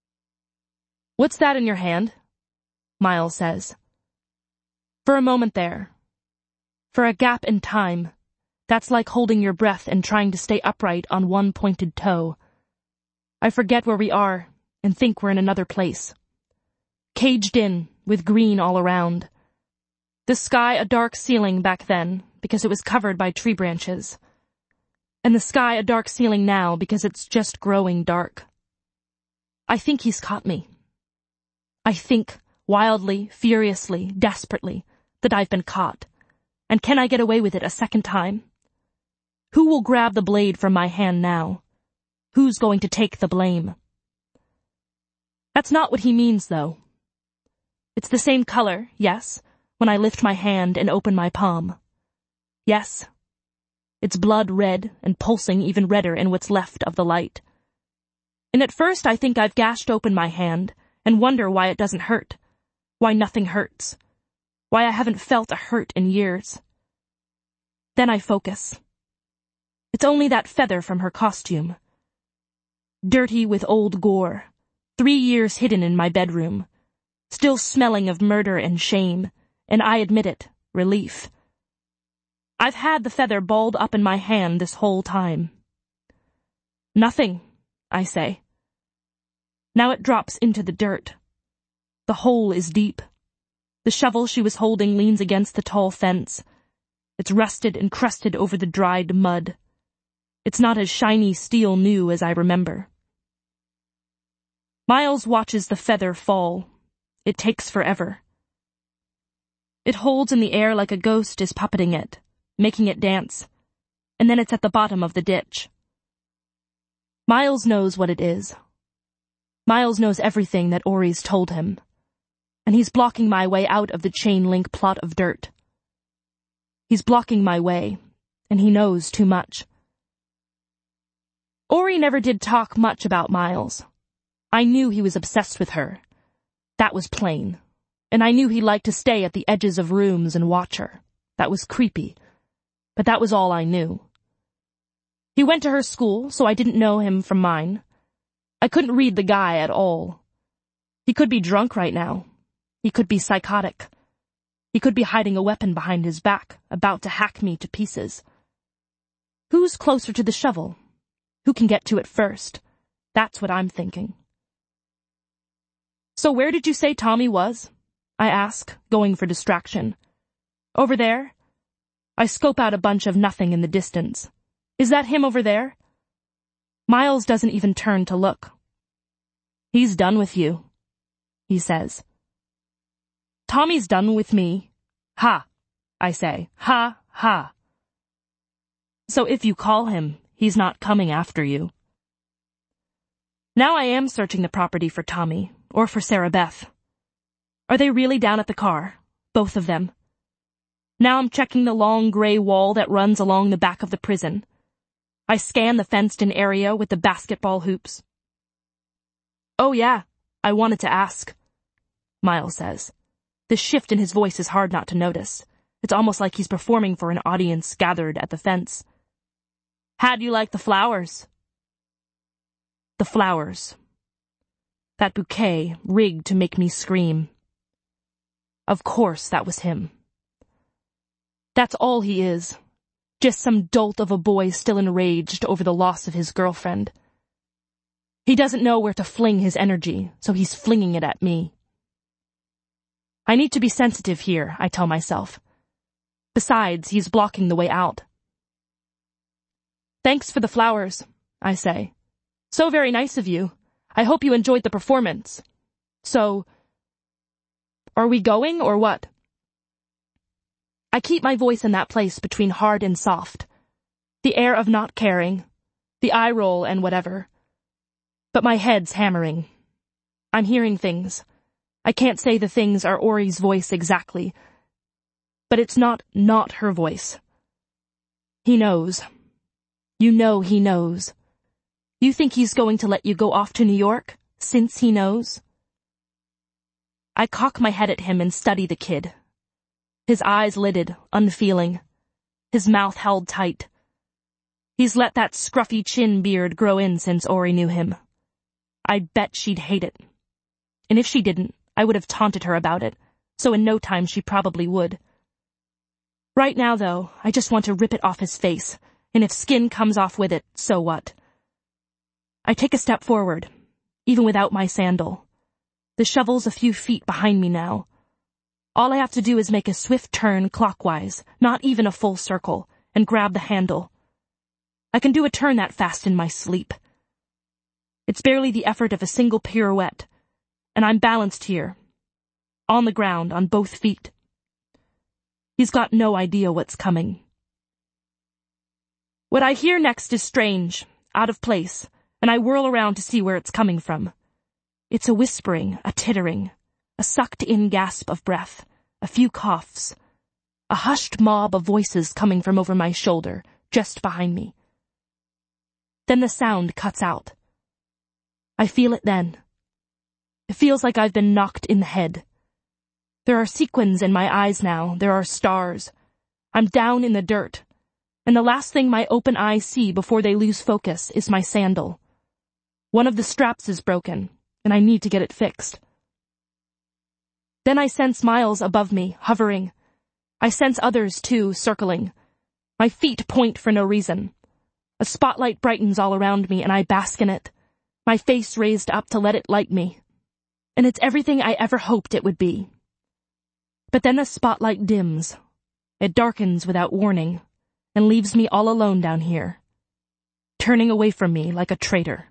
What's that in your hand? Miles says. For a moment there. For a gap in time. That's like holding your breath and trying to stay upright on one pointed toe. I forget where we are and think we're in another place. Caged in, with green all around. The sky a dark ceiling back then, because it was covered by tree branches. And the sky a dark ceiling now because it's just growing dark. I think he's caught me. I think, wildly, furiously, desperately, that I've been caught. And can I get away with it a second time? Who will grab the blade from my hand now? Who's going to take the blame? That's not what he means, though. It's the same color, yes, when I lift my hand and open my palm. Yes. It's blood red and pulsing even redder in what's left of the light. And at first I think I've gashed open my hand and wonder why it doesn't hurt, why nothing hurts, why I haven't felt a hurt in years. Then I focus. It's only that feather from her costume. Dirty with old gore, 3 years hidden in my bedroom, still smelling of murder and shame, and I admit it, relief. I've had the feather balled up in my hand this whole time. Nothing, I say. Now it drops into the dirt. The hole is deep. The shovel she was holding leans against the tall fence. It's rusted and crusted over the dried mud. It's not as shiny steel new as I remember. Miles watches the feather fall. It takes forever. It holds in the air like a ghost is puppeting it, making it dance, and then it's at the bottom of the ditch. Miles knows what it is. Miles knows everything that Ori's told him, and he's blocking my way out of the chain-link plot of dirt. He's blocking my way, and he knows too much. Ori never did talk much about Miles. I knew he was obsessed with her. That was plain, and I knew he liked to stay at the edges of rooms and watch her. That was creepy. But that was all I knew. He went to her school, so I didn't know him from mine. I couldn't read the guy at all. He could be drunk right now. He could be psychotic. He could be hiding a weapon behind his back, about to hack me to pieces. Who's closer to the shovel? Who can get to it first? That's what I'm thinking. So where did you say Tommy was? I ask, going for distraction. Over there? I scope out a bunch of nothing in the distance. Is that him over there? Miles doesn't even turn to look. He's done with you, he says. Tommy's done with me. Ha! I say. Ha, ha. So if you call him, he's not coming after you. Now I am searching the property for Tommy, or for Sarah Beth. Are they really down at the car? Both of them. Now I'm checking the long gray wall that runs along the back of the prison. I scan the fenced-in area with the basketball hoops. Oh yeah, I wanted to ask, Miles says. The shift in his voice is hard not to notice. It's almost like he's performing for an audience gathered at the fence. How'd you like the flowers? The flowers. That bouquet rigged to make me scream. Of course that was him. That's all he is. Just some dolt of a boy still enraged over the loss of his girlfriend. He doesn't know where to fling his energy, so he's flinging it at me. I need to be sensitive here, I tell myself. Besides, he's blocking the way out. Thanks for the flowers, I say. So very nice of you. I hope you enjoyed the performance. So, are we going or what? I keep my voice in that place between hard and soft. The air of not caring, the eye roll and whatever. But my head's hammering. I'm hearing things. I can't say the things are Ori's voice exactly. But it's not her voice. He knows. You know he knows. You think he's going to let you go off to New York, since he knows? I cock my head at him and study the kid. His eyes lidded, unfeeling. His mouth held tight. He's let that scruffy chin beard grow in since Ori knew him. I'd bet she'd hate it. And if she didn't, I would have taunted her about it, so in no time she probably would. Right now, though, I just want to rip it off his face, and if skin comes off with it, so what? I take a step forward, even without my sandal. The shovel's a few feet behind me now. All I have to do is make a swift turn clockwise, not even a full circle, and grab the handle. I can do a turn that fast in my sleep. It's barely the effort of a single pirouette, and I'm balanced here, on the ground, on both feet. He's got no idea what's coming. What I hear next is strange, out of place, and I whirl around to see where it's coming from. It's a whispering, a tittering, a sucked-in gasp of breath, a few coughs, a hushed mob of voices coming from over my shoulder, just behind me. Then the sound cuts out. I feel it then. It feels like I've been knocked in the head. There are sequins in my eyes now, there are stars. I'm down in the dirt, and the last thing my open eyes see before they lose focus is my sandal. One of the straps is broken, and I need to get it fixed. Then I sense Miles above me, hovering. I sense others, too, circling. My feet point for no reason. A spotlight brightens all around me, and I bask in it, my face raised up to let it light me. And it's everything I ever hoped it would be. But then the spotlight dims. It darkens without warning, and leaves me all alone down here, turning away from me like a traitor.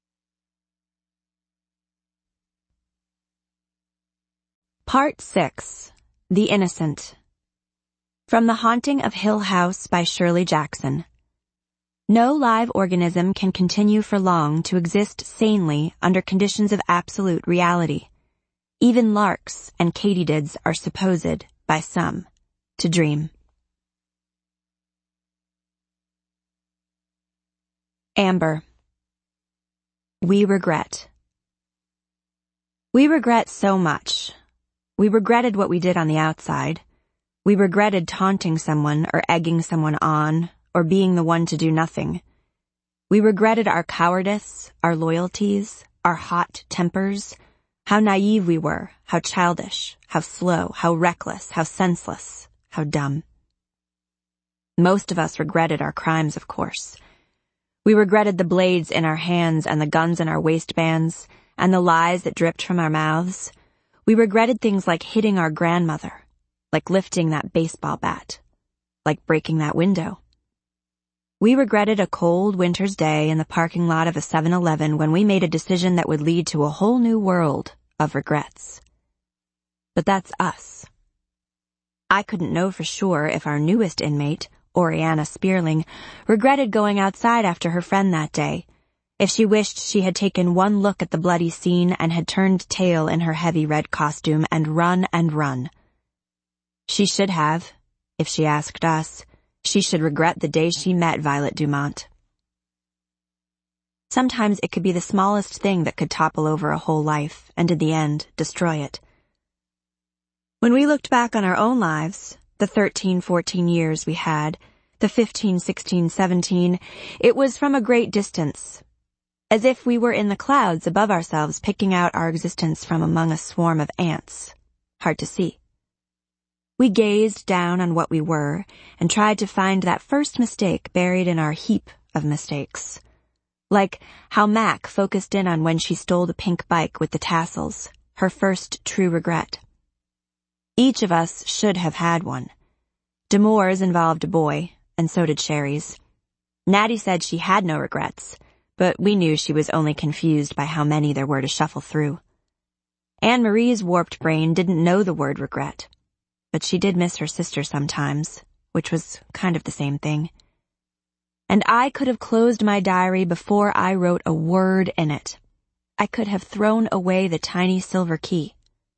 Part 6. The Innocent. From The Haunting of Hill House by Shirley Jackson. No live organism can continue for long to exist sanely under conditions of absolute reality. Even larks and katydids are supposed, by some, to dream. Amber. We regret. We regret so much. We regretted what we did on the outside. We regretted taunting someone or egging someone on, or being the one to do nothing. We regretted our cowardice, our loyalties, our hot tempers, how naive we were, how childish, how slow, how reckless, how senseless, how dumb. Most of us regretted our crimes, of course. We regretted the blades in our hands and the guns in our waistbands, and the lies that dripped from our mouths. We regretted things like hitting our grandmother, like lifting that baseball bat, like breaking that window. We regretted a cold winter's day in the parking lot of a 7-Eleven when we made a decision that would lead to a whole new world of regrets. But that's us. I couldn't know for sure if our newest inmate, Oriana Spearling, regretted going outside after her friend that day, if she wished she had taken one look at the bloody scene and had turned tail in her heavy red costume and run and run. She should have, if she asked us. She should regret the day she met Violet Dumont. Sometimes it could be the smallest thing that could topple over a whole life and in the end destroy it. When we looked back on our own lives, the 13, 14 years we had, the 15, 16, 17, it was from a great distance, as if we were in the clouds above ourselves picking out our existence from among a swarm of ants. Hard to see. We gazed down on what we were and tried to find that first mistake buried in our heap of mistakes. Like how Mac focused in on when she stole the pink bike with the tassels, her first true regret. Each of us should have had one. D'Amour's involved a boy, and so did Sherry's. Natty said she had no regrets, but we knew she was only confused by how many there were to shuffle through. Anne-Marie's warped brain didn't know the word regret, but she did miss her sister sometimes, which was kind of the same thing. And I could have closed my diary before I wrote a word in it. I could have thrown away the tiny silver key.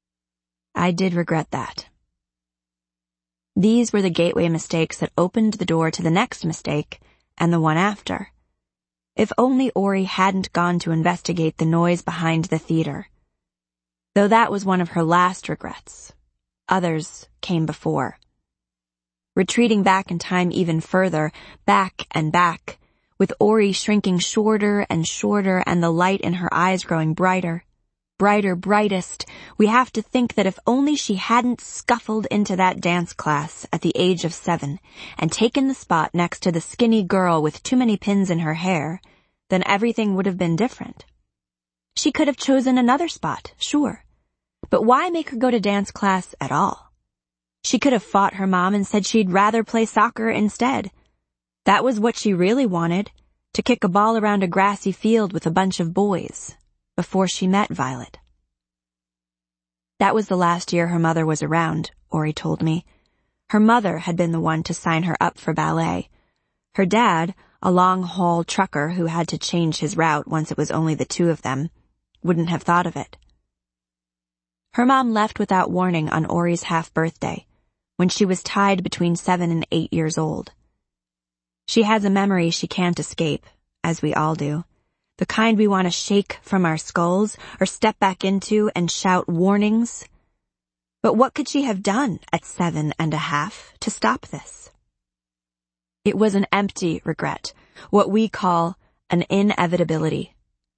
I did regret that. These were the gateway mistakes that opened the door to the next mistake and the one after. If only Ori hadn't gone to investigate the noise behind the theater. Though that was one of her last regrets. Others came before. Retreating back in time even further, back and back, with Ori shrinking shorter and shorter and the light in her eyes growing brighter. Brighter, brightest, we have to think that if only she hadn't scuffled into that dance class at the age of 7 and taken the spot next to the skinny girl with too many pins in her hair, then everything would have been different. She could have chosen another spot, sure. But why make her go to dance class at all? She could have fought her mom and said she'd rather play soccer instead. That was what she really wanted, to kick a ball around a grassy field with a bunch of boys, before she met Violet. That was the last year her mother was around, Ori told me. Her mother had been the one to sign her up for ballet. Her dad, a long-haul trucker who had to change his route once it was only the two of them, wouldn't have thought of it. Her mom left without warning on Ori's half-birthday, when she was tied between 7 and 8 years old. She has a memory she can't escape, as we all do, the kind we want to shake from our skulls or step back into and shout warnings. But what could she have done at 7.5 to stop this? It was an empty regret, what we call an inevitability.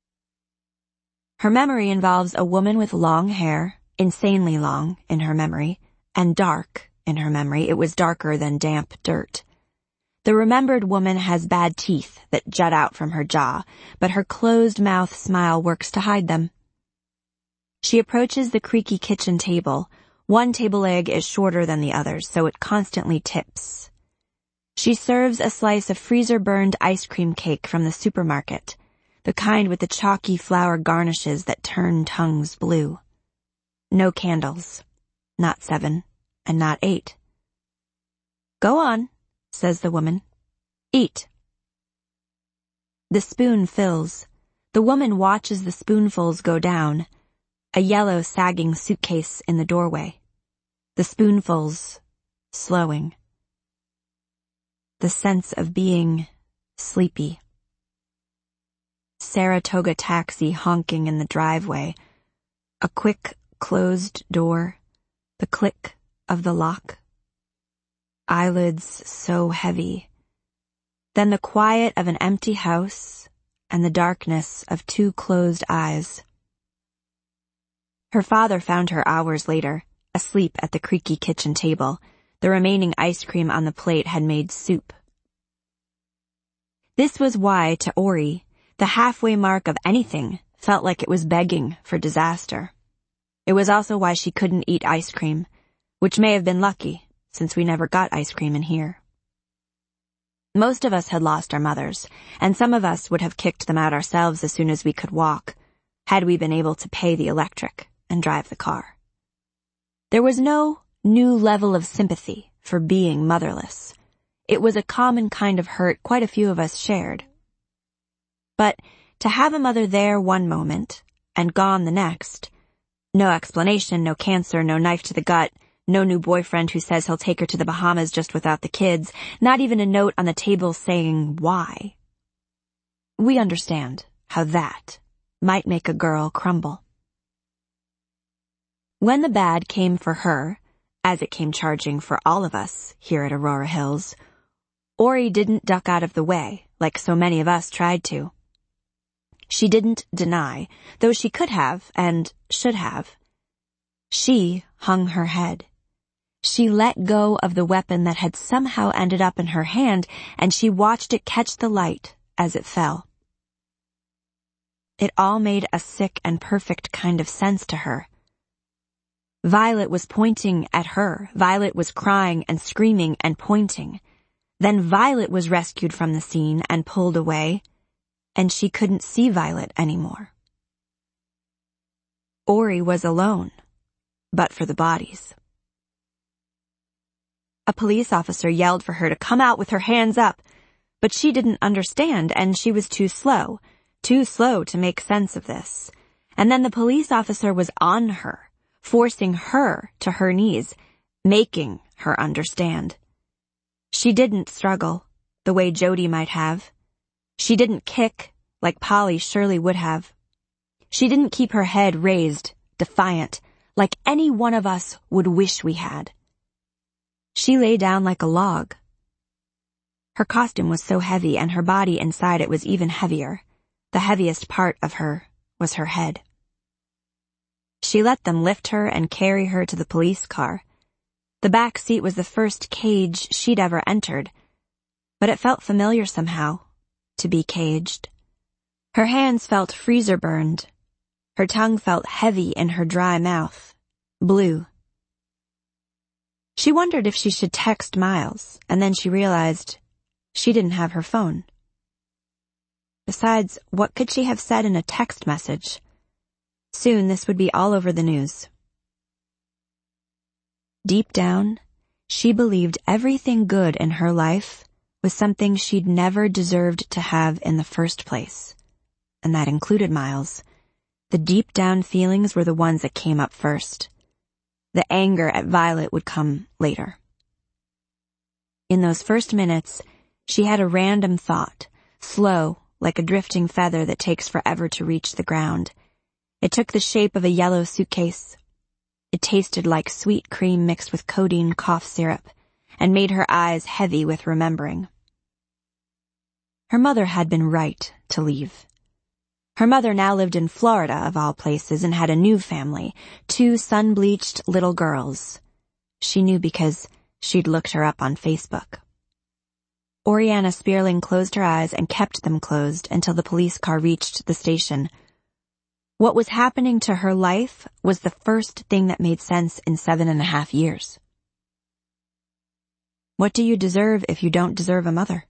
Her memory involves a woman with long hair, insanely long in her memory, and dark in her memory. It was darker than damp dirt. The remembered woman has bad teeth that jut out from her jaw, but her closed-mouth smile works to hide them. She approaches the creaky kitchen table. One table leg is shorter than the others, so it constantly tips. She serves a slice of freezer-burned ice cream cake from the supermarket, the kind with the chalky flour garnishes that turn tongues blue. No candles. Not 7, and not 8. "Go on," says the woman. "Eat." The spoon fills. The woman watches the spoonfuls go down. A yellow sagging suitcase in the doorway. The spoonfuls slowing. The sense of being sleepy. Saratoga taxi honking in the driveway. A quick closed door. The click of the lock. Eyelids so heavy. Then the quiet of an empty house and the darkness of 2 closed eyes. Her father found her hours later, asleep at the creaky kitchen table. The remaining ice cream on the plate had made soup. This was why, to Ori, the halfway mark of anything felt like it was begging for disaster. It was also why she couldn't eat ice cream, which may have been lucky, since we never got ice cream in here. Most of us had lost our mothers, and some of us would have kicked them out ourselves as soon as we could walk, had we been able to pay the electric and drive the car. There was no new level of sympathy for being motherless. It was a common kind of hurt quite a few of us shared. But to have a mother there one moment and gone the next, no explanation, no cancer, no knife to the gut, no new boyfriend who says he'll take her to the Bahamas just without the kids, not even a note on the table saying why. We understand how that might make a girl crumble. When the bad came for her, as it came charging for all of us here at Aurora Hills, Ori didn't duck out of the way like so many of us tried to. She didn't deny, though she could have and should have. She hung her head. She let go of the weapon that had somehow ended up in her hand, and she watched it catch the light as it fell. It all made a sick and perfect kind of sense to her. Violet was pointing at her. Violet was crying and screaming and pointing. Then Violet was rescued from the scene and pulled away, and she couldn't see Violet anymore. Ori was alone, but for the bodies. A police officer yelled for her to come out with her hands up, but she didn't understand, and she was too slow to make sense of this. And then the police officer was on her, forcing her to her knees, making her understand. She didn't struggle the way Jody might have. She didn't kick like Polly surely would have. She didn't keep her head raised, defiant, like any one of us would wish we had. She lay down like a log. Her costume was so heavy, and her body inside it was even heavier. The heaviest part of her was her head. She let them lift her and carry her to the police car. The back seat was the first cage she'd ever entered, but it felt familiar somehow, to be caged. Her hands felt freezer burned. Her tongue felt heavy in her dry mouth, blue. She wondered if she should text Miles, and then she realized she didn't have her phone. Besides, what could she have said in a text message? Soon this would be all over the news. Deep down, she believed everything good in her life was something she'd never deserved to have in the first place, and that included Miles. The deep down feelings were the ones that came up first. The anger at Violet would come later. In those first minutes, she had a random thought, slow, like a drifting feather that takes forever to reach the ground. It took the shape of a yellow suitcase. It tasted like sweet cream mixed with codeine cough syrup, and made her eyes heavy with remembering. Her mother had been right to leave. Her mother now lived in Florida, of all places, and had a new family, 2 sun-bleached little girls. She knew because she'd looked her up on Facebook. Oriana Spearling closed her eyes and kept them closed until the police car reached the station. What was happening to her life was the first thing that made sense in 7.5 years. What do you deserve if you don't deserve a mother?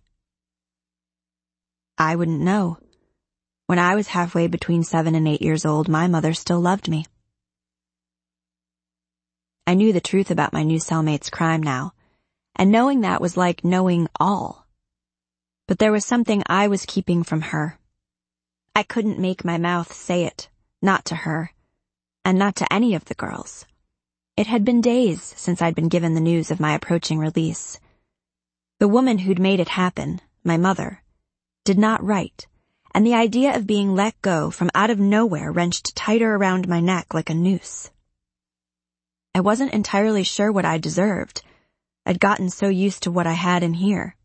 I wouldn't know. When I was halfway between 7 and 8 years old, my mother still loved me. I knew the truth about my new cellmate's crime now, and knowing that was like knowing all. But there was something I was keeping from her. I couldn't make my mouth say it, not to her, and not to any of the girls. It had been days since I'd been given the news of my approaching release. The woman who'd made it happen, my mother, did not write, and the idea of being let go from out of nowhere wrenched tighter around my neck like a noose. I wasn't entirely sure what I deserved. I'd gotten so used to what I had in here.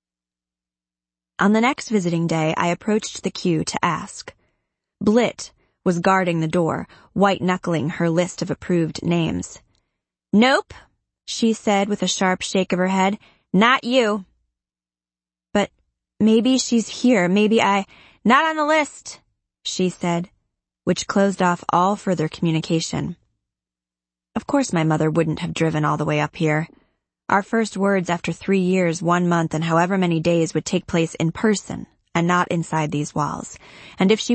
On the next visiting day, I approached the queue to ask. Blit was guarding the door, white-knuckling her list of approved names. "Nope," she said with a sharp shake of her head. "Not you." "But maybe she's here, Not on the list," she said, which closed off all further communication. Of course my mother wouldn't have driven all the way up here. Our first words after 3 years, 1 month, and however many days would take place in person and not inside these walls. And if she